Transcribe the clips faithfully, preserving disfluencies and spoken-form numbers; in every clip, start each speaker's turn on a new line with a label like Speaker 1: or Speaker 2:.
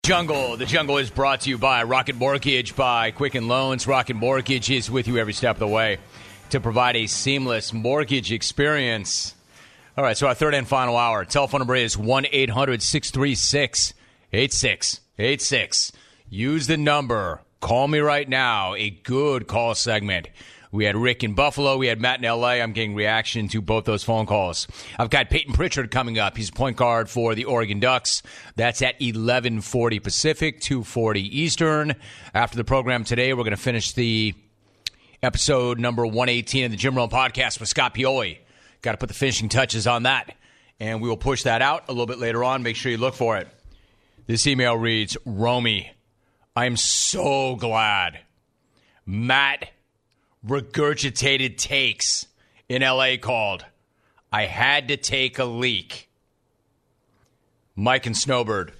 Speaker 1: Jungle. The Jungle is brought to you by Rocket Mortgage, by Quicken Loans. Rocket Mortgage is with you every step of the way to provide a seamless mortgage experience. All right, so our third and final hour. Telephone number is one eight hundred six three six eight six eight six. Use the number. Call me right now. A good call segment. We had Rick in Buffalo. We had Matt in L A. I'm getting reaction to both those phone calls. I've got Peyton Pritchard coming up. He's point guard for the Oregon Ducks. That's at eleven forty Pacific, two forty Eastern. After the program today, we're going to finish the episode number one eighteen of the Jim Rome podcast with Scott Pioli. Got to put the finishing touches on that. And we will push that out a little bit later on. Make sure you look for it. This email reads, Romy, I'm so glad Matt regurgitated takes in L A called. I had to take a leak. Mike and Snowbird.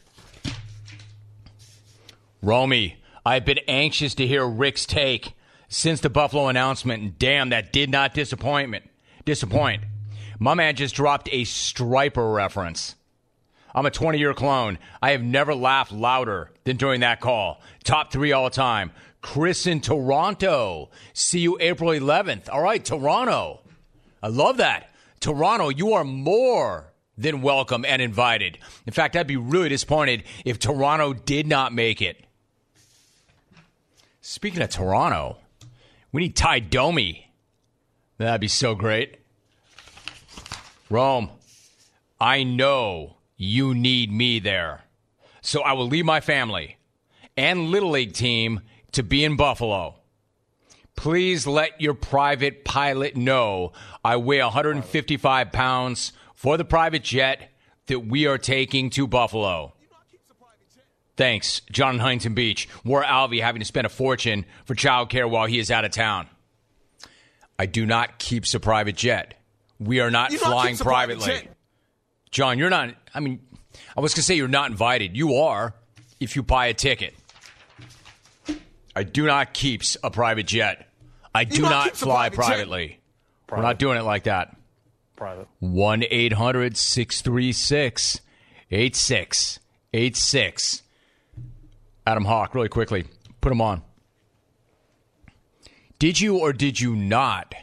Speaker 1: Romy, I've been anxious to hear Rick's take since the Buffalo announcement, and damn, that did not disappointment. Disappoint. My man just dropped a Striper reference. I'm a twenty-year clone. I have never laughed louder than during that call. Top three all time. Chris in Toronto. See you April eleventh. All right, Toronto. I love that. Toronto, you are more than welcome and invited. In fact, I'd be really disappointed if Toronto did not make it. Speaking of Toronto, we need Ty Domi. That'd be so great. Rome, I know you need me there. So I will leave my family and Little League team to be in Buffalo. Please let your private pilot know I weigh one hundred fifty-five pounds for the private jet that we are taking to Buffalo. Thanks, John in Huntington Beach. Where Alvy having to spend a fortune for childcare while he is out of town. I do not keep a private jet. We are not flying privately. John, you're not, I mean, I was going to say you're not invited. You are if you buy a ticket. I do not keep a private jet. I do not fly privately. We're not doing it like that.
Speaker 2: Private.
Speaker 1: one eight hundred six three six eight six eight six. Adam Hawk, really quickly, put him on. Did you or did you not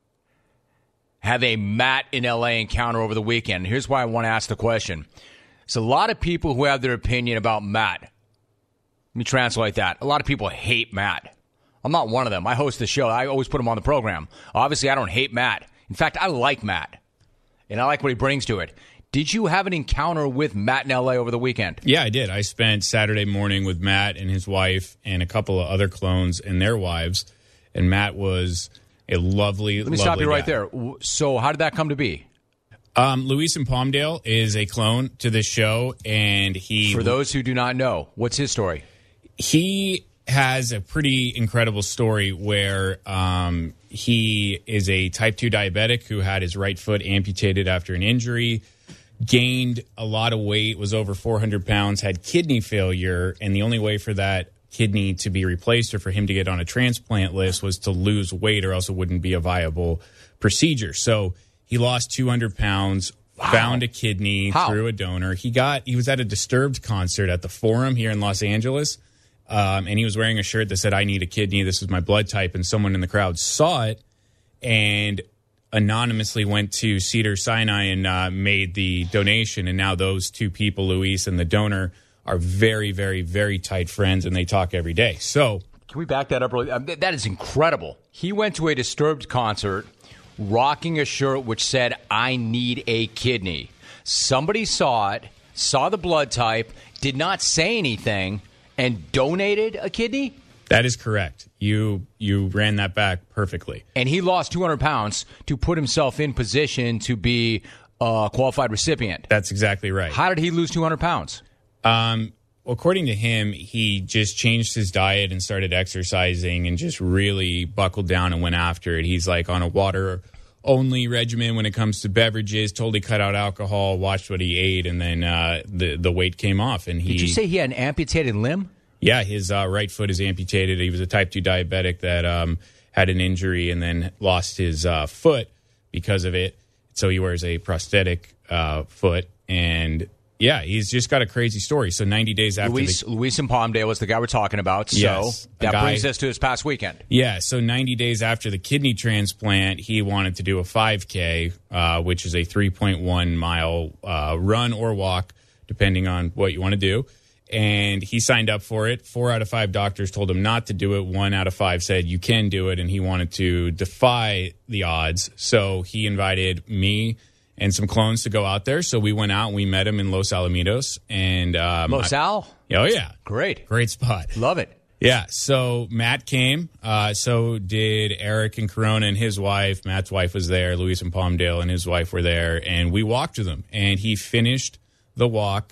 Speaker 1: have a Matt in L A encounter over the weekend? Here's why I want to ask the question. There's a lot of people who have their opinion about Matt. Let me translate that. A lot of people hate Matt. I'm not one of them. I host the show. I always put him on the program. Obviously, I don't hate Matt. In fact, I like Matt, and I like what he brings to it. Did you have an encounter with Matt in L A over the weekend?
Speaker 3: Yeah, I did. I spent Saturday morning with Matt and his wife and a couple of other clones and their wives, and Matt was a lovely,
Speaker 1: Let me
Speaker 3: lovely
Speaker 1: stop you right
Speaker 3: guy.
Speaker 1: there. So how did that come to be?
Speaker 3: Um, Luis in Palmdale is a clone to this show, and he...
Speaker 1: For those who do not know, what's his story?
Speaker 3: He has a pretty incredible story where um, he is a type two diabetic who had his right foot amputated after an injury, gained a lot of weight, was over four hundred pounds, had kidney failure, and the only way for that kidney to be replaced or for him to get on a transplant list was to lose weight, or else it wouldn't be a viable procedure. So he lost two hundred pounds, wow. found a kidney
Speaker 1: How?
Speaker 3: through a donor. He got he was at a Disturbed concert at the Forum here in Los Angeles, um, and he was wearing a shirt that said, "I need a kidney. This is my blood type." And someone in the crowd saw it and anonymously went to Cedar Sinai and uh, made the donation. And now those two people, Luis and the donor, are very, very, very tight friends, and they talk every day. So,
Speaker 1: can we back that up? Really? Um, th- that is incredible. He went to a Disturbed concert rocking a shirt which said, "I need a kidney." Somebody saw it, saw the blood type, did not say anything, and donated a kidney?
Speaker 3: That is correct. You you ran that back perfectly.
Speaker 1: And he lost two hundred pounds to put himself in position to be a qualified recipient.
Speaker 3: That's exactly right.
Speaker 1: How did he lose two hundred pounds?
Speaker 3: Um, according to him, he just changed his diet and started exercising and just really buckled down and went after it. He's like on a water-only regimen when it comes to beverages, totally cut out alcohol, watched what he ate, and then uh, the, the weight came off. And he,
Speaker 1: Did you say he had an amputated limb?
Speaker 3: Yeah, his uh, right foot is amputated. He was a type two diabetic that um, had an injury and then lost his uh, foot because of it. So he wears a prosthetic uh, foot, and Yeah, he's just got a crazy story. So ninety days after
Speaker 1: Luis,
Speaker 3: the,
Speaker 1: Luis in Palmdale was the guy we're talking about. So
Speaker 3: Yes, a
Speaker 1: that
Speaker 3: guy-
Speaker 1: brings us to this past weekend.
Speaker 3: Yeah, so ninety days after the kidney transplant, he wanted to do a five K, uh, which is a three point one mile uh, run or walk, depending on what you want to do. And he signed up for it. Four out of five doctors told him not to do it. One out of five said you can do it, and he wanted to defy the odds. So he invited me and some clones to go out there. So we went out and we met him in Los Alamitos. And um,
Speaker 1: Los Al?
Speaker 3: I- oh, yeah.
Speaker 1: Great.
Speaker 3: Great spot.
Speaker 1: Love it.
Speaker 3: Yeah, so Matt came. Uh, so did Eric and Corona and his wife. Matt's wife was there. Luis and Palmdale and his wife were there. And we walked with him. And he finished the walk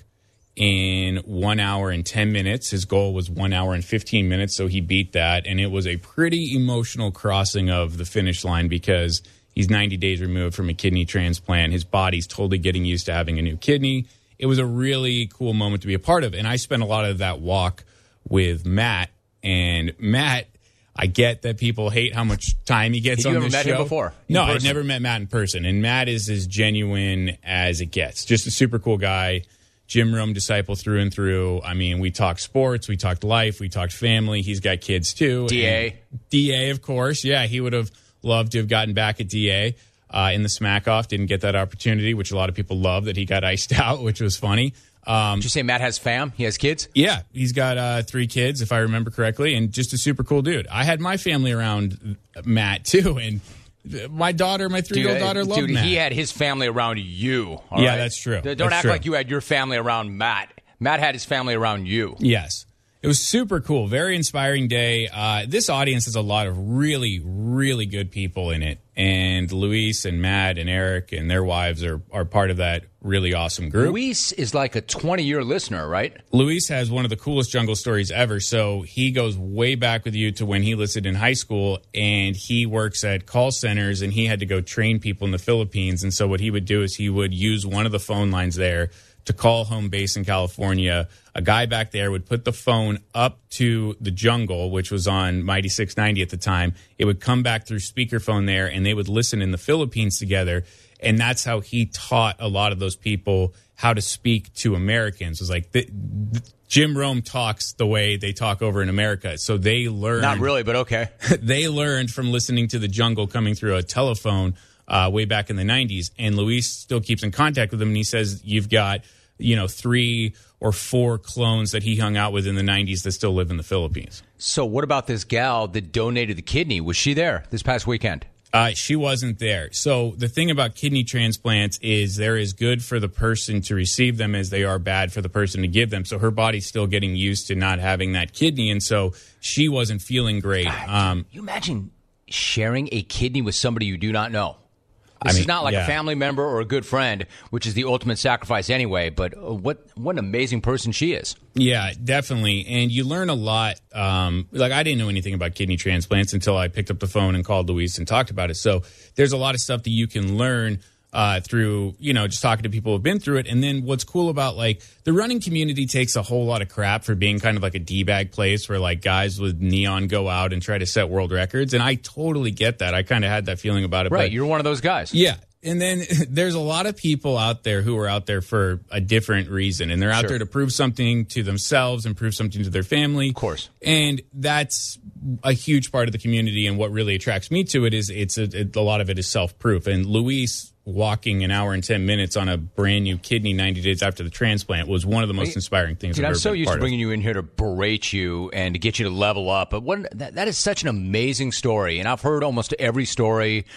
Speaker 3: in one hour and ten minutes. His goal was one hour and fifteen minutes, so he beat that. And it was a pretty emotional crossing of the finish line because he's ninety days removed from a kidney transplant. His body's totally getting used to having a new kidney. It was a really cool moment to be a part of. And I spent a lot of that walk with Matt. And Matt, I get that people hate how much time he gets
Speaker 1: Had you
Speaker 3: on
Speaker 1: ever
Speaker 3: this
Speaker 1: met
Speaker 3: show.
Speaker 1: him before, in
Speaker 3: No, I'd
Speaker 1: person?
Speaker 3: never met Matt in person. And Matt is as genuine as it gets. Just a super cool guy. Jim Rome disciple through and through. I mean, we talked sports, we talked life, we talked family. He's got kids too.
Speaker 1: D A.
Speaker 3: And D A, of course. Yeah, he would have loved to have gotten back at D A uh, in the smack off. Didn't get that opportunity, which a lot of people love that he got iced out, which was funny. Um,
Speaker 1: Did you say Matt has fam? He has kids?
Speaker 3: yeah, he's got uh, three kids, if I remember correctly, and just a super cool dude. I had my family around Matt too, and my daughter, my three-year-old daughter, loved
Speaker 1: dude,
Speaker 3: Matt.
Speaker 1: he had his family around you. all
Speaker 3: Yeah,
Speaker 1: right?
Speaker 3: that's true.
Speaker 1: Don't
Speaker 3: That's
Speaker 1: act
Speaker 3: true.
Speaker 1: like you had your family around Matt. Matt had his family around you.
Speaker 3: Yes. It was super cool. Very inspiring day. Uh, this audience has a lot of really, really good people in it. And Luis and Matt and Eric and their wives are, are part of that really awesome group.
Speaker 1: Luis is like a twenty-year listener, right?
Speaker 3: Luis has one of the coolest jungle stories ever. So he goes way back with you to when he listened in high school, and he works at call centers, and he had to go train people in the Philippines. And so what he would do is he would use one of the phone lines there to call home base in California. A guy back there would put the phone up to the jungle, which was on Mighty six ninety at the time. It would come back through speakerphone there, and they would listen in the Philippines together. And that's how he taught a lot of those people how to speak to Americans. It was like the, the, Jim Rome talks the way they talk over in America. So they learned.
Speaker 1: Not really, but okay.
Speaker 3: They learned from listening to the jungle coming through a telephone uh, way back in the nineties. And Luis still keeps in contact with him, and he says you've got, you know, three or four clones that he hung out with in the nineties that still live in the Philippines.
Speaker 1: So what about this gal that donated the kidney? Was she there this past weekend?
Speaker 3: Uh, she wasn't there. So the thing about kidney transplants is they're as good for the person to receive them as they are bad for the person to give them. So her body's still getting used to not having that kidney, and so she wasn't feeling great. Um,
Speaker 1: You imagine sharing a kidney with somebody you do not know. This
Speaker 3: I mean,
Speaker 1: is not like
Speaker 3: yeah.
Speaker 1: a family member or a good friend, which is the ultimate sacrifice anyway. But uh, what what an amazing person she is.
Speaker 3: Yeah, definitely. And you learn a lot. Um, like, I didn't know anything about kidney transplants until I picked up the phone and called Luis and talked about it. So there's a lot of stuff that you can learn uh, through, you know, just talking to people who have been through it. And then what's cool about, like, the running community takes a whole lot of crap for being kind of like a D-bag place where, like, guys with neon go out and try to set world records. And I totally get that. I kind of had that feeling about it.
Speaker 1: Right,
Speaker 3: But,
Speaker 1: you're one of those guys.
Speaker 3: yeah. And then there's a lot of people out there who are out there for a different reason. And they're out
Speaker 1: Sure.
Speaker 3: there to prove something to themselves and prove something to their family. Of
Speaker 1: course.
Speaker 3: And that's a huge part of the community. And what really attracts me to it is it's a, it, a lot of it is self-proof. And Luis walking an hour and ten minutes on a brand new kidney ninety days after the transplant was one of the most inspiring things
Speaker 1: Dude,
Speaker 3: I've
Speaker 1: I'm
Speaker 3: ever
Speaker 1: so
Speaker 3: been
Speaker 1: used
Speaker 3: part
Speaker 1: to
Speaker 3: of.
Speaker 1: bringing you in here to berate you and to get you to level up. But what, that, that is such an amazing story. And I've heard almost every story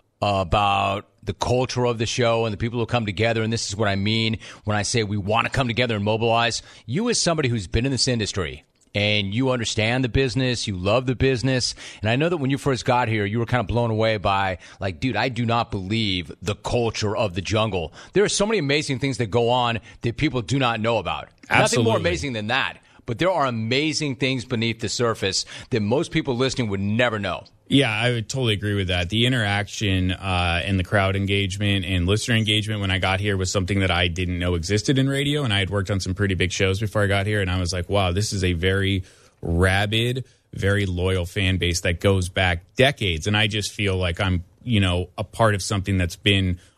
Speaker 1: about the culture of the show and the people who come together. And this is what I mean when I say we want to come together and mobilize. You, as somebody who's been in this industry and you understand the business, you love the business. And I know that when you first got here, you were kind of blown away by, like, dude, I do not believe the culture of the jungle. There are so many amazing things that go on that people do not know about. Nothing more
Speaker 3: Absolutely.
Speaker 1: amazing than that. But there are amazing things beneath the surface that most people listening would never know.
Speaker 3: Yeah, I would totally agree with that. The interaction uh, and the crowd engagement and listener engagement when I got here was something that I didn't know existed in radio. And I had worked on some pretty big shows before I got here. And I was like, wow, this is a very rabid, very loyal fan base that goes back decades. And I just feel like I'm, you know, a part of something that's been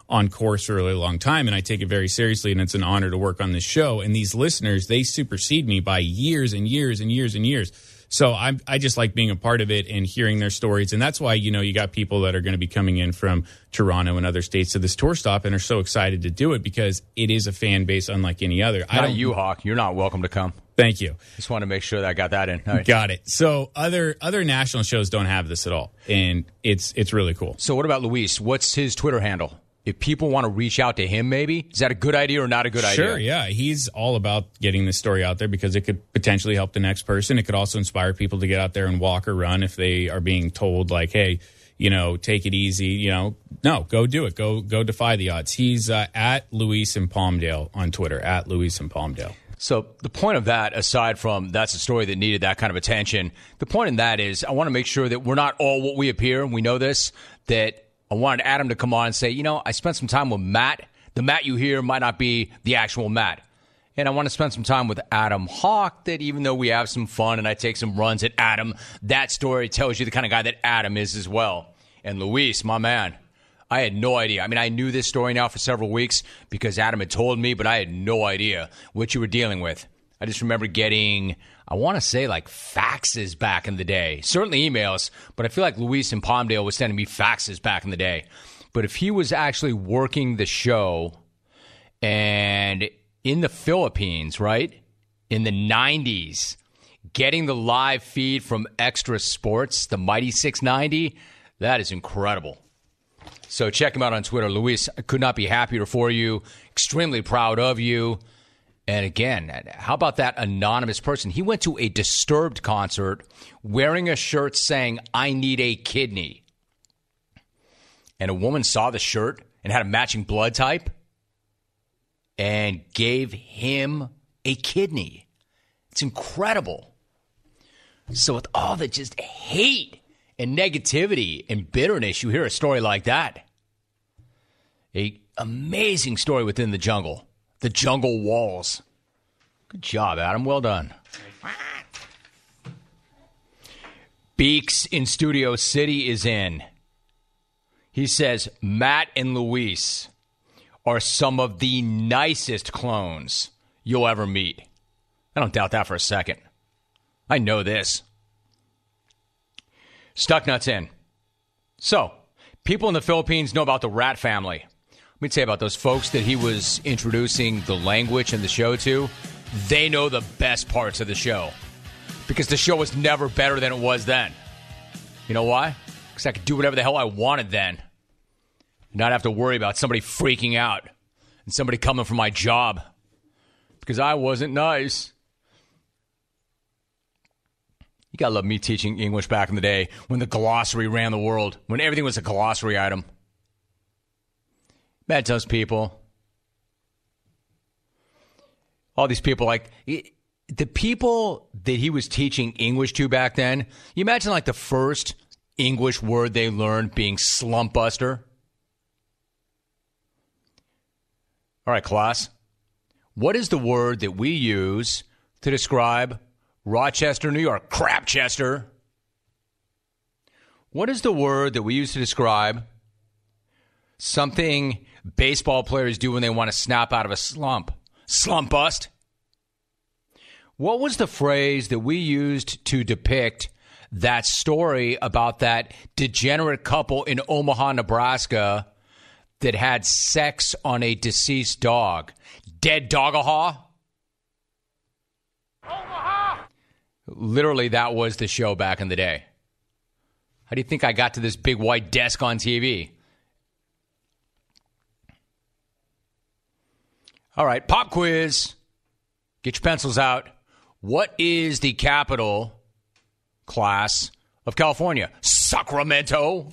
Speaker 3: on course for a really long time, and I take it very seriously, and it's an honor to work on this show. And these listeners, they supersede me by years and years and years and years. So I I just like being a part of it and hearing their stories. And that's why, you know, you got people that are going to be coming in from Toronto and other states to this tour stop and are so excited to do it because it is a fan base unlike any other.
Speaker 1: Not I don't, you, Hawk. You're not welcome to come.
Speaker 3: Thank you.
Speaker 1: Just want to make sure that I got that in. All right.
Speaker 3: Got it. So other other national shows don't have this at all. And it's it's really cool.
Speaker 1: So what about Luis? What's his Twitter handle? If people want to reach out to him, maybe, is that a good idea or not a good idea?
Speaker 3: Sure, yeah. He's all about getting this story out there because it could potentially help the next person. It could also inspire people to get out there and walk or run if they are being told, like, hey, you know, take it easy. You know, no, go do it. Go go defy the odds. He's uh, at Luis in Palmdale on Twitter, at Luis in Palmdale.
Speaker 1: So the point of that, aside from that's a story that needed that kind of attention, the point in that is I want to make sure that we're not all what we appear. We know this, that I wanted Adam to come on and say, you know, I spent some time with Matt. The Matt you hear might not be the actual Matt. And I want to spend some time with Adam Hawk, that even though we have some fun and I take some runs at Adam, that story tells you the kind of guy that Adam is as well. And Luis, my man, I had no idea. I mean, I knew this story now for several weeks because Adam had told me, but I had no idea what you were dealing with. I just remember getting, I want to say, like faxes back in the day. Certainly emails, but I feel like Luis in Palmdale was sending me faxes back in the day. But if he was actually working the show and in the Philippines, right, in the nineties, getting the live feed from Extra Sports, the Mighty six ninety, that is incredible. So check him out on Twitter. Luis, I could not be happier for you. Extremely proud of you. And again, how about that anonymous person? He went to a Disturbed concert wearing a shirt saying, I need a kidney. And a woman saw the shirt and had a matching blood type and gave him a kidney. It's incredible. So with all the just hate and negativity and bitterness, you hear a story like that. An amazing story within the jungle. The jungle walls. Good job, Adam. Well done. Beeks in Studio City is in. He says, Matt and Luis are some of the nicest clones you'll ever meet. I don't doubt that for a second. I know this. Stucknuts in. So, people in the Philippines know about the Rat family. Let me tell you about those folks that he was introducing the language and the show to. They know the best parts of the show because the show was never better than it was then. You know why? Because I could do whatever the hell I wanted then. Not have to worry about somebody freaking out and somebody coming for my job because I wasn't nice. You gotta love me teaching English back in the day when the glossary ran the world, when everything was a glossary item. Met those people. All these people, like, the people that he was teaching English to back then, you imagine, like, the first English word they learned being slump buster? All right, class. What is the word that we use to describe Rochester, New York? Crapchester. What is the word that we use to describe something baseball players do when they want to snap out of a slump? Slump bust. What was the phrase that we used to depict that story about that degenerate couple in Omaha, Nebraska that had sex on a deceased dog? Dead dogahaw? Omaha! Literally, that was the show back in the day. How do you think I got to this big white desk on T V? All right, pop quiz. Get your pencils out. What is the capital, class, of California? Sacramento.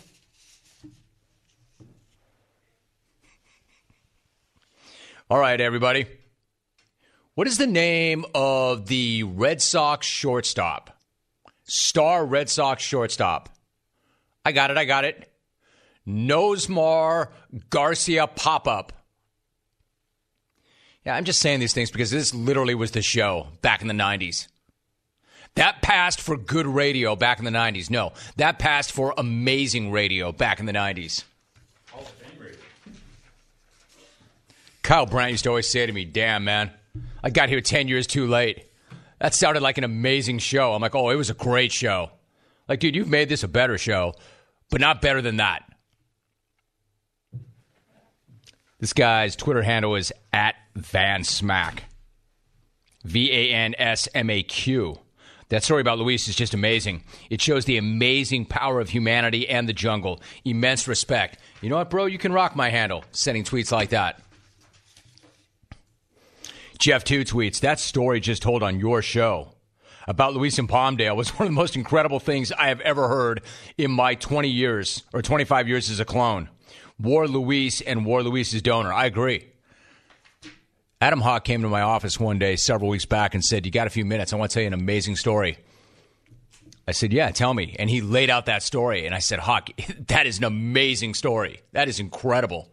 Speaker 1: All right, everybody. What is the name of the Red Sox shortstop? Star Red Sox shortstop. I got it, I got it. Nosmar Garcia Pop-Up. Yeah, I'm just saying these things because this literally was the show back in the nineties. That passed for good radio back in the nineties. No, that passed for amazing radio back in the nineties. Hall of Fame radio. Kyle Brandt used to always say to me, damn, man, I got here ten years too late. That sounded like an amazing show. I'm like, oh, it was a great show. Like, dude, you've made this a better show, but not better than that. This guy's Twitter handle is at Van Smack. V A N S M A Q. That story about Luis is just amazing. It shows the amazing power of humanity and the jungle. Immense respect. You know what, bro? You can rock my handle, sending tweets like that. Jeff two tweets, that story just told on your show about Luis in Palmdale was one of the most incredible things I have ever heard in my twenty years or twenty-five years as a clone. War Luis and War Luis's donor. I agree. Adam Hawk came to my office one day several weeks back and said, you got a few minutes? I want to tell you an amazing story. I said, yeah, tell me. And he laid out that story. And I said, Hawk, that is an amazing story. That is incredible.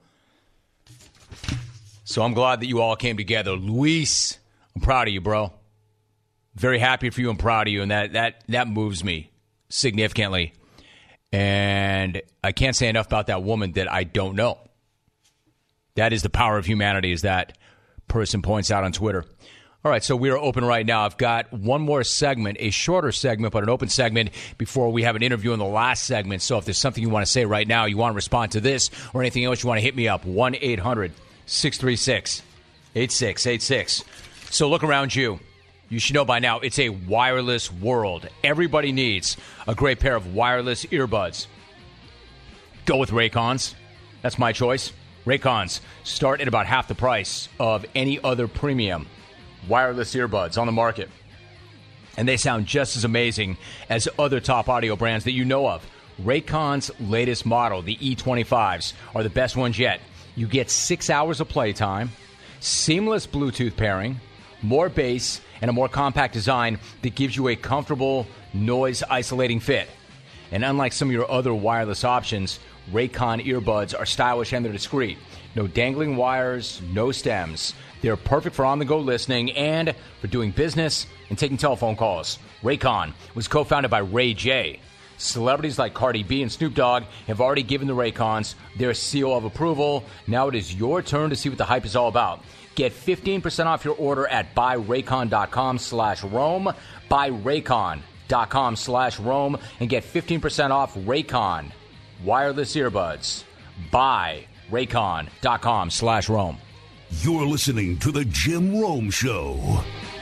Speaker 1: So I'm glad that you all came together. Luis, I'm proud of you, bro. Very happy for you and proud of you. And that that that moves me significantly. And I can't say enough about that woman that I don't know. That is the power of humanity, as that person points out on Twitter. All right, so we are open right now. I've got one more segment, a shorter segment, but an open segment before we have an interview in the last segment. So if there's something you want to say right now, you want to respond to this or anything else, you want to hit me up, one eight hundred six three six eight six eight six. So look around you. You should know by now it's a wireless world. Everybody needs a great pair of wireless earbuds. Go with Raycons. That's my choice. Raycons start at about half the price of any other premium wireless earbuds on the market. And they sound just as amazing as other top audio brands that you know of. Raycon's latest model, the E twenty-fives, are the best ones yet. You get six hours of playtime, seamless Bluetooth pairing, more bass, and a more compact design that gives you a comfortable, noise-isolating fit. And unlike some of your other wireless options, Raycon earbuds are stylish and they're discreet. No dangling wires, no stems. They're perfect for on-the-go listening and for doing business and taking telephone calls. Raycon was co-founded by Ray J. Celebrities like Cardi B and Snoop Dogg have already given the Raycons their seal of approval. Now it is your turn to see what the hype is all about. Get fifteen percent off your order at buyraycon.com slash Rome. Buyraycon.com slash Rome and get fifteen percent off Raycon wireless earbuds. Buyraycon.com slash Rome.
Speaker 2: You're listening to The Jim Rome Show.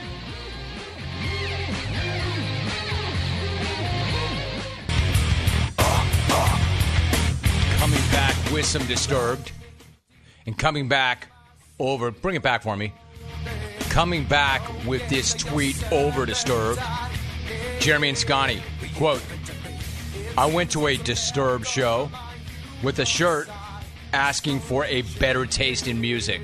Speaker 1: Coming back with some Disturbed. And coming back over, bring it back for me. Coming back with this tweet over Disturbed. Jeremy and Scotty, quote, I went to a Disturbed show with a shirt asking for a better taste in music.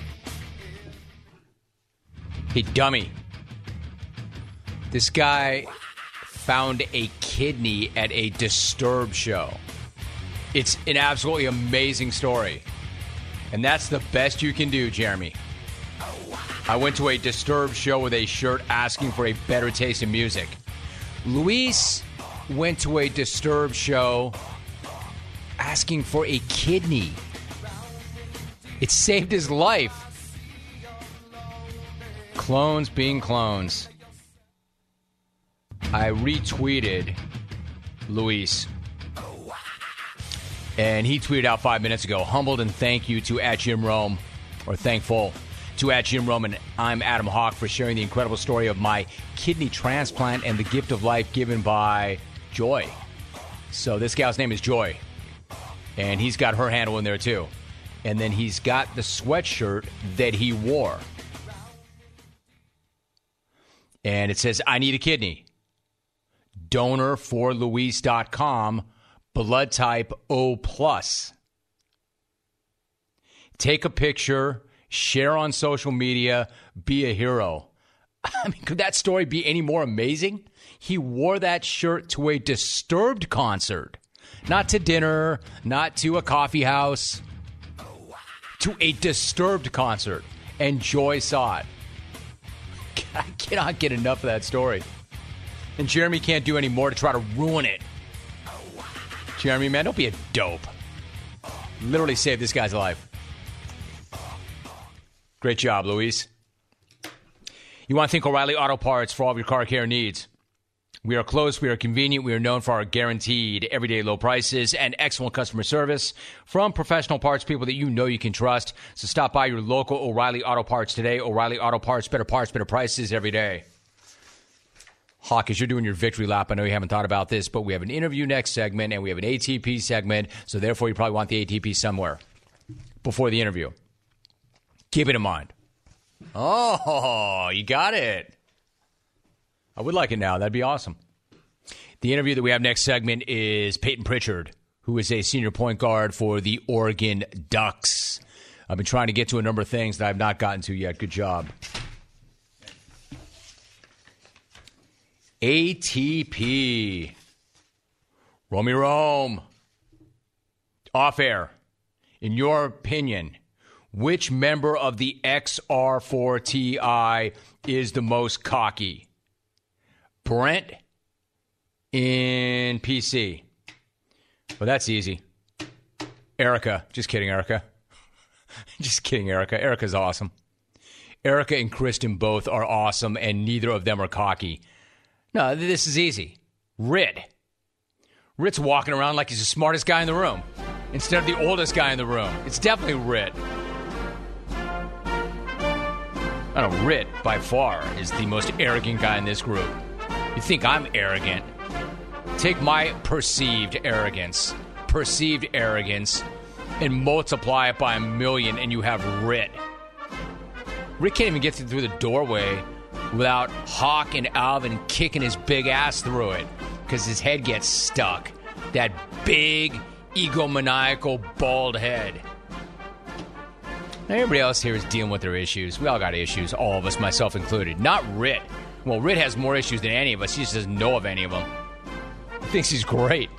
Speaker 1: Hey, dummy. This guy found a kidney at a Disturbed show. It's an absolutely amazing story. And that's the best you can do, Jeremy. I went to a Disturbed show with a shirt asking for a better taste in music. Luis went to a Disturbed show asking for a kidney. It saved his life. Clones being clones. I retweeted Luis. And he tweeted out five minutes ago, humbled and thank you to at Jim Rome, or thankful to at Jim Rome, and I'm Adam Hawk for sharing the incredible story of my kidney transplant and the gift of life given by Joy. So this gal's name is Joy, and he's got her handle in there too. And then he's got the sweatshirt that he wore. And it says, I need a kidney. donor for luis dot com. Blood type O plus. Take a picture, share on social media, be a hero. I mean, could that story be any more amazing? He wore that shirt to a Disturbed concert. Not to dinner, not to a coffee house. To a Disturbed concert. And Joy saw it. I cannot get enough of that story. And Jeremy can't do any more to try to ruin it. Jeremy, man, don't be a dope. Literally saved this guy's life. Great job, Luis. You want to think O'Reilly Auto Parts for all of your car care needs. We are close, we are convenient, we are known for our guaranteed everyday low prices and excellent customer service from professional parts people that you know you can trust. So stop by your local O'Reilly Auto Parts today. O'Reilly Auto Parts, better parts, better prices every day. Hawk, as you're doing your victory lap, I know you haven't thought about this, but we have an interview next segment and we have an A T P segment, so therefore you probably want the A T P somewhere before the interview. Keep it in mind. Oh, you got it. I would like it now. That'd be awesome. The interview that we have next segment is Peyton Pritchard, who is a senior point guard for the Oregon Ducks. I've been trying to get to a number of things that I've not gotten to yet. Good job. A T P. Romy Rome. Off air. In your opinion, which member of the X R four T I is the most cocky? Brent in P C. Well, that's easy. Erica. Just kidding, Erica. Just kidding, Erica. Erica's awesome. Erica and Kristen both are awesome, and neither of them are cocky. No, this is easy. Rit. Rit's walking around like he's the smartest guy in the room instead of the oldest guy in the room. It's definitely Rit. I don't know, Rit, by far, is the most arrogant guy in this group. You think I'm arrogant? Take my perceived arrogance, perceived arrogance, and multiply it by a million, and you have Rit. Rit can't even get through the doorway without Hawk and Alvin kicking his big ass through it because his head gets stuck. That big, egomaniacal, bald head. Everybody else here is dealing with their issues. We all got issues, all of us, myself included. Not Rit. Well, Rit has more issues than any of us. He just doesn't know of any of them. He thinks he's great.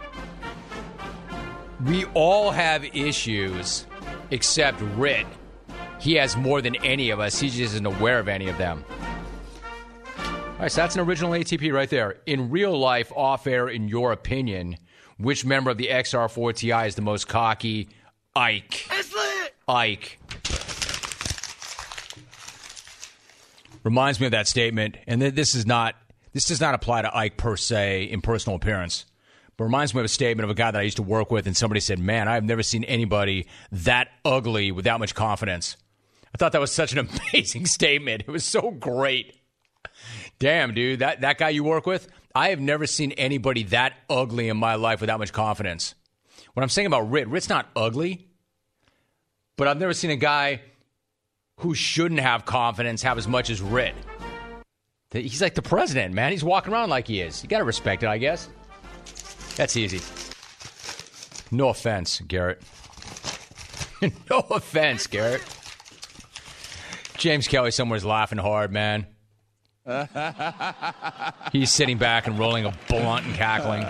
Speaker 1: We all have issues except Rit. He has more than any of us. He just isn't aware of any of them. All right, so that's an original A T P right there. In real life, off air, in your opinion, which member of the X R four T I is the most cocky? Ike. Ike. Reminds me of that statement, and this is not this does not apply to Ike per se in personal appearance, but reminds me of a statement of a guy that I used to work with, and somebody said, man, I've never seen anybody that ugly with that much confidence. I thought that was such an amazing statement. It was so great. Damn, dude, that, that guy you work with, I have never seen anybody that ugly in my life with that much confidence. What I'm saying about Rit, Rit's not ugly, but I've never seen a guy who shouldn't have confidence have as much as Rit. He's like the president, man. He's walking around like he is. You got to respect it, I guess. That's easy. No offense, Garrett. No offense, Garrett. James Kelly somewhere's laughing hard, man. He's sitting back and rolling a blunt and cackling.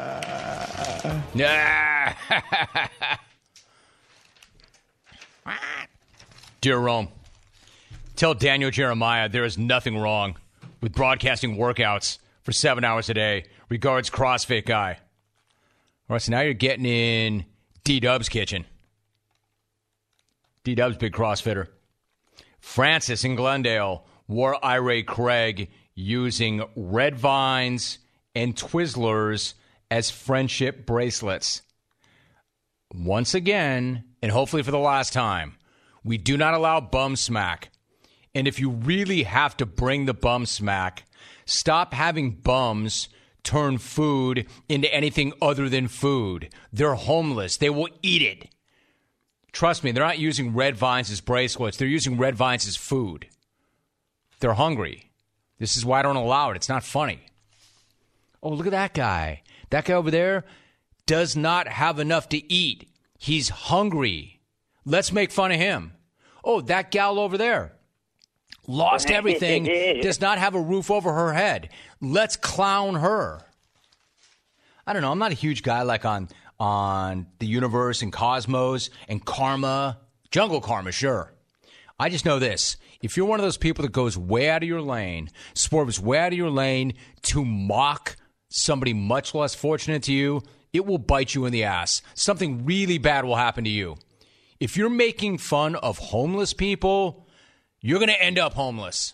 Speaker 1: Dear Rome, tell Daniel Jeremiah there is nothing wrong with broadcasting workouts for seven hours a day. Regards, CrossFit guy. All right, so now you're getting in D-Dub's kitchen. D-Dub's big CrossFitter. Francis in Glendale wore Ira Craig using red vines and Twizzlers as friendship bracelets. Once again, and hopefully for the last time, we do not allow bum smack. And if you really have to bring the bum smack, stop having bums turn food into anything other than food. They're homeless. They will eat it. Trust me, they're not using red vines as bracelets. They're using red vines as food. They're hungry. This is why I don't allow it. It's not funny. Oh, look at that guy. That guy over there does not have enough to eat. He's hungry. Let's make fun of him. Oh, that gal over there lost everything, does not have a roof over her head. Let's clown her. I don't know. I'm not a huge guy like on on the universe and cosmos and karma. Jungle karma, sure. I just know this. If you're one of those people that goes way out of your lane, swerves way out of your lane to mock somebody much less fortunate to you, it will bite you in the ass. Something really bad will happen to you. If you're making fun of homeless people, you're going to end up homeless.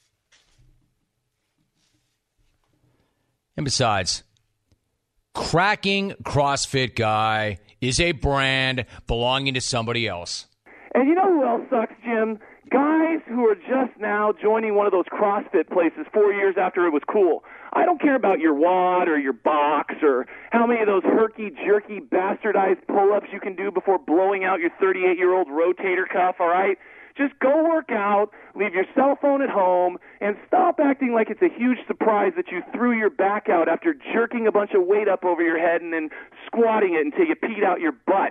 Speaker 1: And besides, Cracking CrossFit Guy is a brand belonging to somebody else.
Speaker 4: And you know who else sucks, Jim? Guys who are just now joining one of those CrossFit places four years after it was cool. I don't care about your WOD or your box or how many of those herky-jerky bastardized pull-ups you can do before blowing out your thirty-eight-year-old rotator cuff, all right? Just go work out, leave your cell phone at home, and stop acting like it's a huge surprise that you threw your back out after jerking a bunch of weight up over your head and then squatting it until you peed out your butt.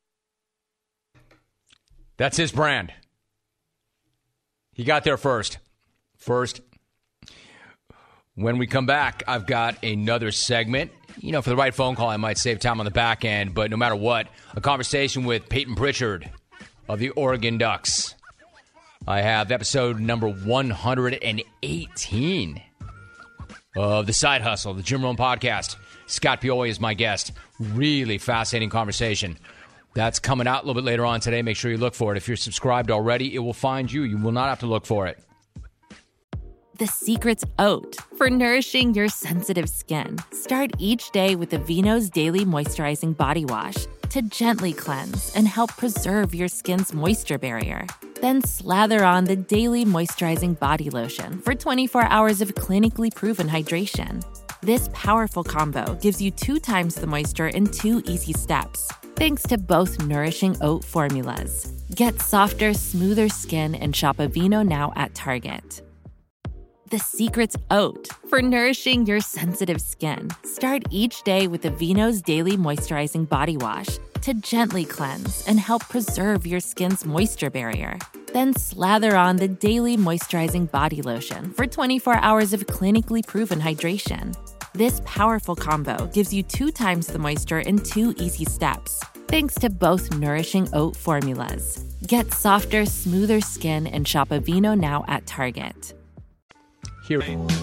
Speaker 1: That's his brand. He got there first. First. When we come back, I've got another segment. You know, for the right phone call, I might save time on the back end, but no matter what, a conversation with Peyton Pritchard of the Oregon Ducks. I have episode number one hundred eighteen of The Side Hustle, the Jim Rome podcast. Scott Pioli is my guest. Really fascinating conversation. That's coming out a little bit later on today. Make sure you look for it. If you're subscribed already, it will find you. You will not have to look for it.
Speaker 5: The secret's oat for nourishing your sensitive skin. Start each day with Aveeno's Daily Moisturizing Body Wash to gently cleanse and help preserve your skin's moisture barrier. Then slather on the Daily Moisturizing Body Lotion for twenty-four hours of clinically proven hydration. This powerful combo gives you two times the moisture in two easy steps, thanks to both nourishing oat formulas. Get softer, smoother skin and shop Aveeno now at Target. The secret's oat for nourishing your sensitive skin. Start each day with Aveeno's Daily Moisturizing Body Wash to gently cleanse and help preserve your skin's moisture barrier. Then slather on the Daily Moisturizing Body Lotion for twenty-four hours of clinically proven hydration. This powerful combo gives you two times the moisture in two easy steps, thanks to both nourishing oat formulas. Get softer, smoother skin and shop Aveeno now at Target.
Speaker 1: Here.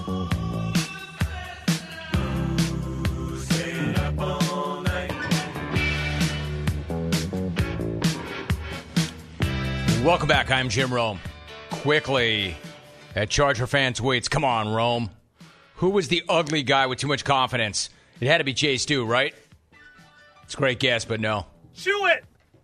Speaker 1: Welcome back. I'm Jim Rome. Quickly, at Charger fan tweets, come on, Rome. Who was the ugly guy with too much confidence? It had to be Jay Stu, right? It's a great guess, but no.
Speaker 6: Chew it!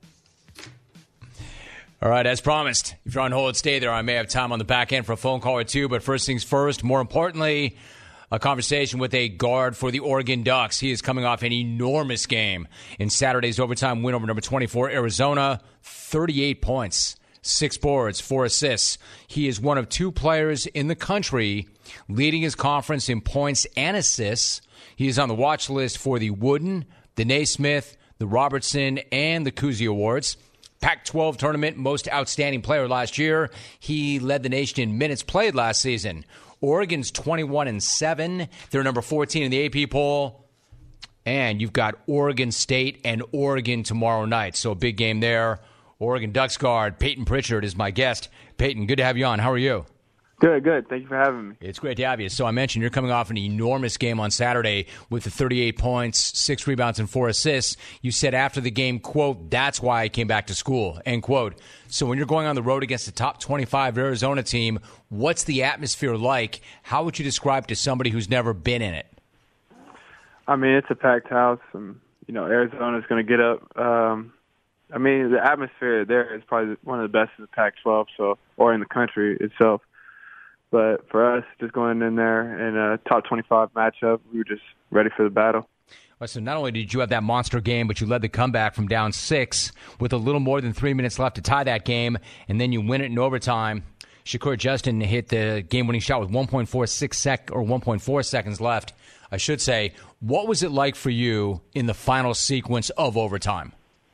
Speaker 1: All right, as promised, if you're on hold, stay there. I may have time on the back end for a phone call or two, but first things first, more importantly, a conversation with a guard for the Oregon Ducks. He is coming off an enormous game in Saturday's overtime win over number twenty-four, Arizona, thirty-eight points, six boards, four assists. He is one of two players in the country leading his conference in points and assists. He is on the watch list for the Wooden, the Naismith, the Robertson, and the Cousy Awards. Pac twelve tournament most outstanding player last year. He led the nation in minutes played last season. Oregon's twenty-one and seven. They're number fourteen in the A P poll. And you've got Oregon State and Oregon tomorrow night. So a big game there. Oregon Ducks guard Peyton Pritchard is my guest. Peyton, good to have you on. How are you?
Speaker 6: Good, good. Thank you for having me.
Speaker 1: It's great to have you. So I mentioned you're coming off an enormous game on Saturday with the thirty-eight points, six rebounds, and four assists. You said after the game, quote, that's why I came back to school, end quote. So when you're going on the road against the top twenty-five Arizona team, what's the atmosphere like? How would you describe it to somebody who's never been in it?
Speaker 6: I mean, it's a packed house, and, you know, Arizona's going to get up. Um, I mean, the atmosphere there is probably one of the best in the Pac twelve, so, or in the country itself. But for us, just going in there in a top twenty-five matchup, we were just ready for the battle.
Speaker 1: Well, so not only did you have that monster game, but you led the comeback from down six with a little more than three minutes left to tie that game, and then you win it in overtime. Shakur Justin hit the game-winning shot with one point four six sec or one point four seconds left, I should say. What was it like for you in the final sequence of overtime?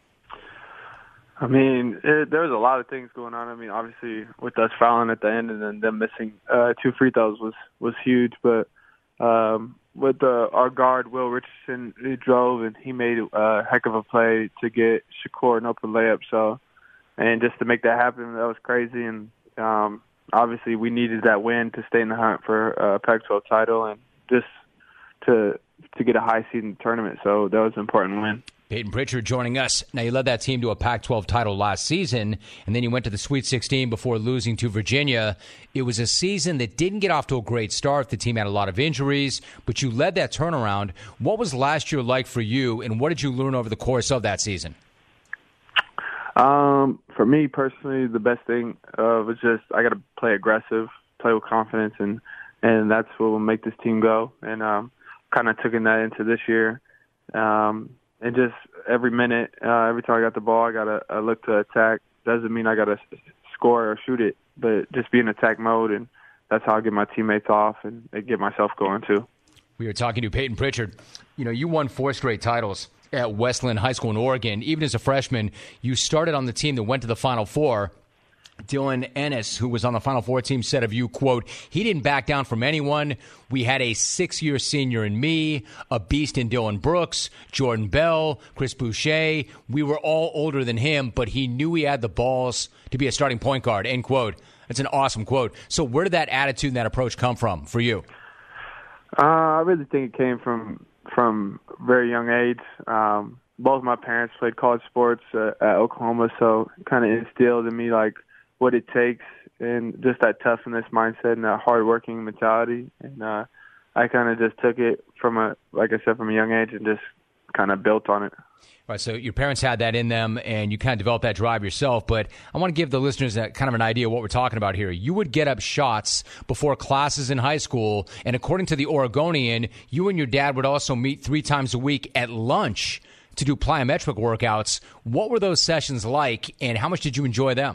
Speaker 6: I mean, it, there was a lot of things going on. I mean, obviously, with us fouling at the end and then them missing uh, two free throws was, was huge. But um, with uh, our guard, Will Richardson, he drove and he made a heck of a play to get Shakur an open layup. So, and just to make that happen, that was crazy. And um, obviously, we needed that win to stay in the hunt for a Pac twelve title and just to to get a high seed in the tournament. So that was an important win.
Speaker 1: Peyton Pritchard joining us. Now, you led that team to a Pac twelve title last season, and then you went to the Sweet sixteen before losing to Virginia. It was a season that didn't get off to a great start. The team had a lot of injuries, but you led that turnaround. What was last year like for you, and what did you learn over the course of that season?
Speaker 6: Um, for me personally, the best thing uh, was just I got to play aggressive, play with confidence, and, and that's what will make this team go. And um, kind of took in that into this year. Um And just every minute, uh, every time I got the ball, I got to look to attack. Doesn't mean I got to score or shoot it, but just be in attack mode, and that's how I get my teammates off and get myself going too.
Speaker 1: We are talking to Peyton Pritchard. You know, you won four straight titles at Westland High School in Oregon. Even as a freshman, you started on the team that went to the Final Four. Dylan Ennis, who was on the Final Four team, said of you, quote, "He didn't back down from anyone. We had a six-year senior in me, a beast in Dylan Brooks, Jordan Bell, Chris Boucher. We were all older than him, but he knew he had the balls to be a starting point guard," end quote. That's an awesome quote. So where did that attitude and that approach come from for you?
Speaker 6: Uh, I really think it came from from very young age. Um, both my parents played college sports uh, at Oklahoma, so it kind of instilled in me, like, what it takes and just that toughness mindset and that hard-working mentality. And uh, I kind of just took it from a, like I said, from a young age and just kind of built on it.
Speaker 1: All right, so your parents had that in them, and you kind of developed that drive yourself. But I want to give the listeners that kind of an idea of what we're talking about here. You would get up shots before classes in high school, and according to the Oregonian, you and your dad would also meet three times a week at lunch to do plyometric workouts. What were those sessions like, and how much did you enjoy them?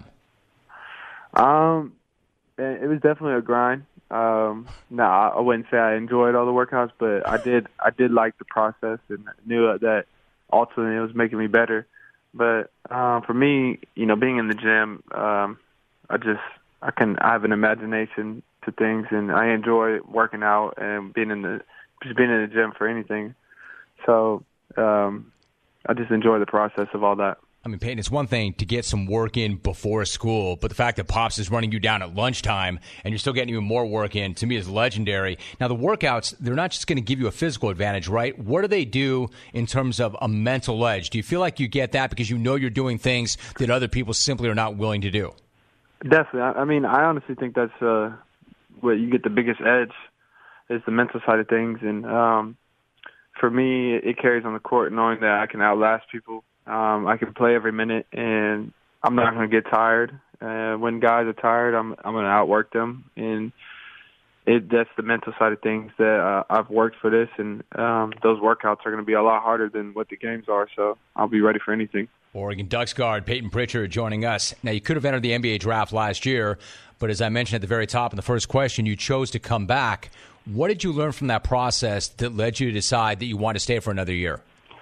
Speaker 6: Um, it was definitely a grind. Um, no, I wouldn't say I enjoyed all the workouts, but I did. I did like the process, and knew that ultimately it was making me better. But um, for me, you know, being in the gym, um, I just I can I have an imagination to things, and I enjoy working out and being in the just being in the gym for anything. So um, I just enjoy the process of all that.
Speaker 1: I mean, Peyton, it's one thing to get some work in before school, but the fact that Pops is running you down at lunchtime and you're still getting even more work in, to me, is legendary. Now, the workouts, they're not just going to give you a physical advantage, right? What do they do in terms of a mental edge? Do you feel like you get that because you know you're doing things that other people simply are not willing to do?
Speaker 6: Definitely. I mean, I honestly think that's uh, where you get the biggest edge is the mental side of things. And um, for me, it carries on the court knowing that I can outlast people. Um, I can play every minute, and I'm not going to get tired. Uh, when guys are tired, I'm I'm going to outwork them, and it that's the mental side of things that uh, I've worked for this, and um, those workouts are going to be a lot harder than what the games are, so I'll be ready for anything.
Speaker 1: Oregon Ducks guard Peyton Pritchard joining us. Now, you could have entered the N B A draft last year, but as I mentioned at the very top in the first question, you chose to come back. What did you learn from that process that led you to decide that you want to stay for another year?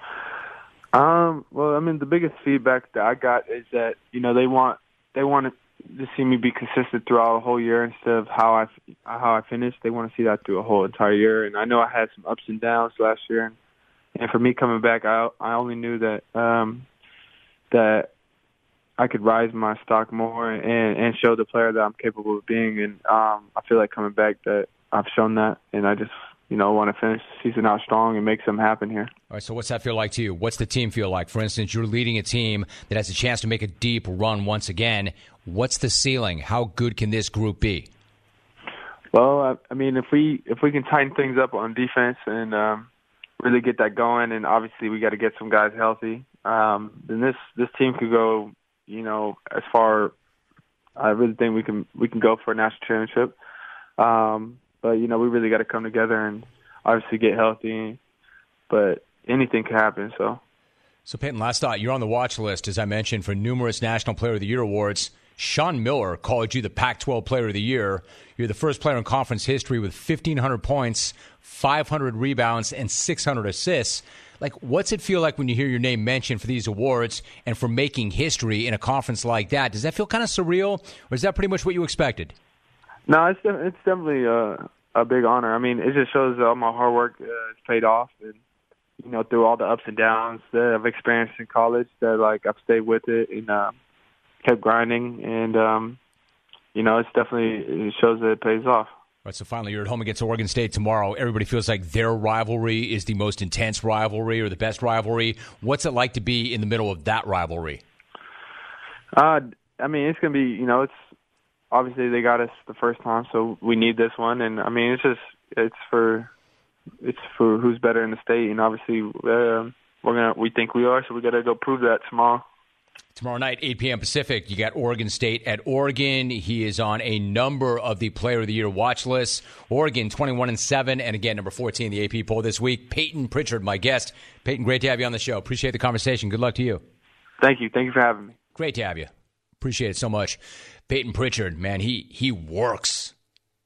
Speaker 6: Um, well, I mean, the biggest feedback that I got is that, you know, they want they want to see me be consistent throughout a whole year instead of how I, how I finished. They want to see that through a whole entire year. And I know I had some ups and downs last year. And, and for me coming back, I I only knew that um, that I could rise my stock more and, and show the player that I'm capable of being. And um, I feel like coming back that I've shown that, and I just you know, want to finish the season out strong and make something happen here.
Speaker 1: All right, so what's that feel like to you? What's the team feel like? For instance, you're leading a team that has a chance to make a deep run once again. What's the ceiling? How good can this group be?
Speaker 6: Well, I, I mean, if we if we can tighten things up on defense and um, really get that going, and obviously we got to get some guys healthy, um, then this, this team could go, you know, as far. I really think we can we can go for a national championship. Um, But, you know, we really got to come together and obviously get healthy. But anything can happen, so.
Speaker 1: So, Peyton, last thought. You're on the watch list, as I mentioned, for numerous National Player of the Year awards. Sean Miller called you the Pac twelve Player of the Year. You're the first player in conference history with fifteen hundred points, five hundred rebounds, and six hundred assists. Like, what's it feel like when you hear your name mentioned for these awards and for making history in a conference like that? Does that feel kind of surreal, or is that pretty much what you expected?
Speaker 6: No, it's it's definitely a, a big honor. I mean, it just shows that all my hard work uh, has paid off, and you know, through all the ups and downs that I've experienced in college, that like I've stayed with it and uh, kept grinding, and um, you know, it's definitely it shows that it pays off.
Speaker 1: right, so finally, you're at home against Oregon State tomorrow. Everybody feels like their rivalry is the most intense rivalry or the best rivalry. What's it like to be in the middle of that rivalry?
Speaker 6: Uh, I mean, it's going to be, you know, it's obviously they got us the first time, so we need this one. And, I mean, it's just, it's for, it's for who's better in the state. And obviously, uh, we're gonna, we think we are, so we got to go prove that tomorrow.
Speaker 1: Tomorrow night, eight p.m. Pacific, you got Oregon State at Oregon. He is on a number of the Player of the Year watch lists. Oregon, twenty-one and seven, and again, number fourteen, the A P poll this week. Peyton Pritchard, my guest. Peyton, great to have you on the show. Appreciate the conversation. Good luck to you.
Speaker 6: Thank you. Thank you for having me.
Speaker 1: Great to have you. Appreciate it so much. Peyton Pritchard, man, he he works.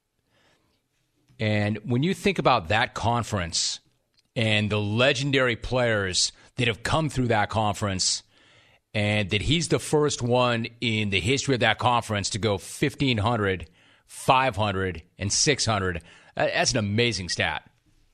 Speaker 1: And when you think about that conference and the legendary players that have come through that conference, and that he's the first one in the history of that conference to go fifteen hundred, five hundred, and six hundred. That's an amazing stat.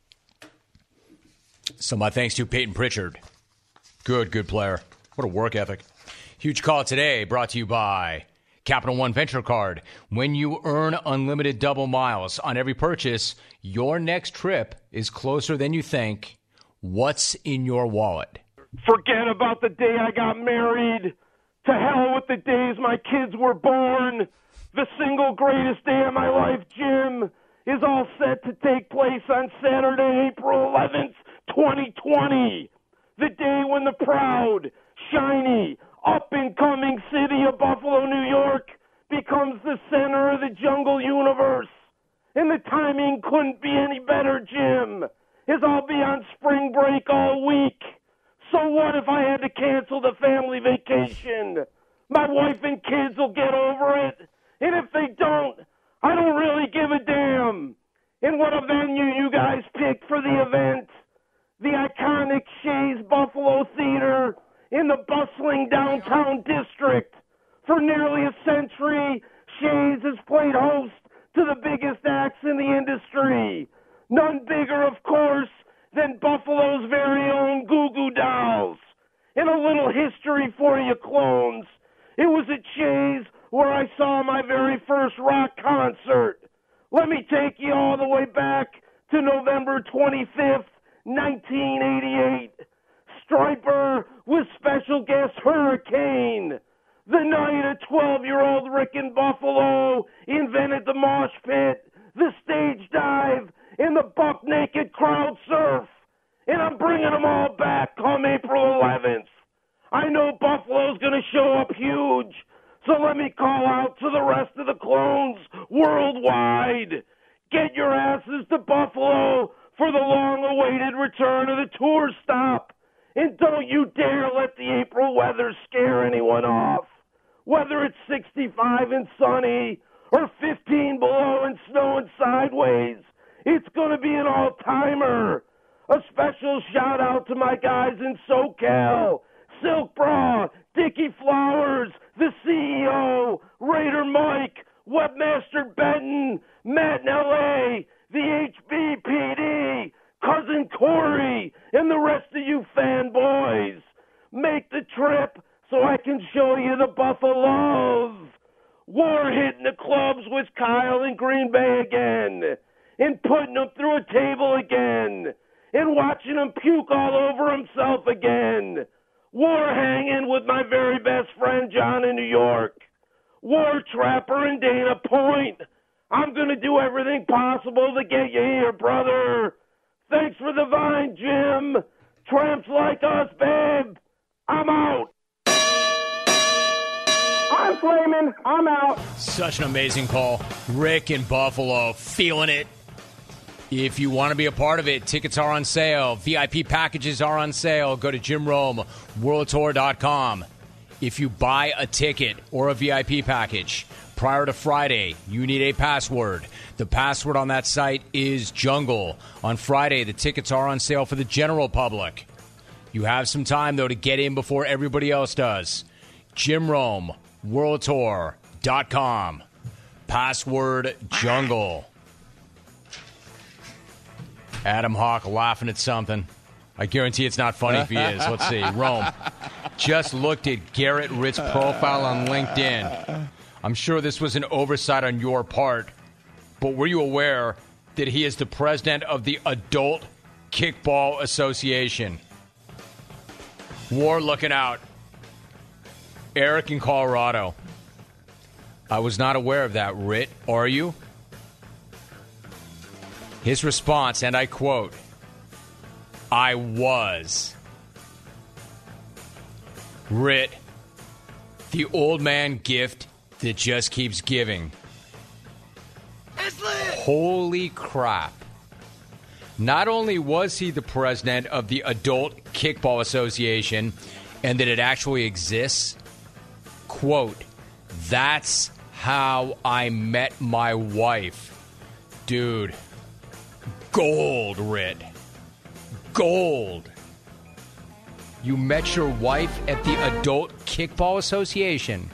Speaker 1: So my thanks to Peyton Pritchard. Good, good player. What a work ethic. Huge call today brought to you by Capital One Venture Card. When you earn unlimited double miles on every purchase, your next trip is closer than you think. What's in your wallet?
Speaker 7: Forget about the day I got married. To hell with the days my kids were born. The single greatest day of my life, Jim, is all set to take place on Saturday, April eleventh, twenty twenty. The day when the proud, shiny, up-and-coming city of Buffalo, New York becomes the center of the jungle universe. And the timing couldn't be any better, Jim, as I'll be on spring break all week. So what if I had to cancel the family vacation? My wife and kids will get over it. And if they don't, I don't really give a damn. And what a venue you guys picked for the event. The iconic Shays Buffalo Theater in the bustling downtown district. For nearly a century, Shays has played host to the biggest acts in the industry. None bigger, of course, than Buffalo's very own Goo Goo Dolls. And a little history for you clones. It was at Shays where I saw my very first rock concert. Let me take you all the way back to November twenty-fifth, nineteen eighty-eight. Stryper with special guest Hurricane. The night a twelve-year-old Rick in Buffalo invented the mosh pit, the stage dive, and the buck-naked crowd surf. And I'm bringing them all back come April eleventh. I know Buffalo's going to show up huge, so let me call out to the rest of the clones worldwide. Get your asses to Buffalo for the long-awaited return of the tour stop. And don't you dare let the April weather scare anyone off. Whether it's sixty-five and sunny or fifteen below and snowing sideways, it's going to be an all-timer. A special shout-out to my guys in SoCal, Silk Bra, Dickie Flowers, the C E O, Raider Mike, Webmaster Benton, Matt in L A, the H B P D, Cousin Corey, and the rest of you fanboys. Make the trip so I can show you the Buffalo. War hitting the clubs with Kyle in Green Bay again, and putting him through a table again, and watching him puke all over himself again. War hanging with my very best friend John in New York. War Trapper in Dana Point. I'm going to do everything possible to get you here, brother. Thanks for the vine, Jim. Tramps like us, babe. I'm out. I'm flaming. I'm out.
Speaker 1: Such an amazing call. Rick in Buffalo, feeling it. If you want to be a part of it, tickets are on sale. V I P packages are on sale. Go to Jim Rome World Tour dot com. If you buy a ticket or a V I P package prior to Friday, you need a password. The password on that site is Jungle. On Friday, the tickets are on sale for the general public. You have some time, though, to get in before everybody else does. Jim Rome World Tour dot com. Password Jungle. Adam Hawk laughing at something. I guarantee it's not funny if he is. Let's see. Rome. Just looked at Garrett Ritt's profile on LinkedIn. I'm sure this was an oversight on your part, but were you aware that he is the president of the Adult Kickball Association? War looking out. Eric in Colorado. I was not aware of that, Rit. Are you? His response, and I quote, I was. Rit, the old man gift that just keeps giving. Holy crap. Not only was he the president of the Adult Kickball Association and that it actually exists, quote, that's how I met my wife. Dude, gold, Rit. Gold. You met your wife at the Adult Kickball Association.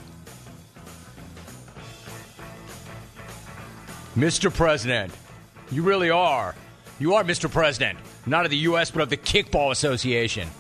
Speaker 1: Mister President, you really are. You are Mister President. Not of the U S, but of the Kickball Association.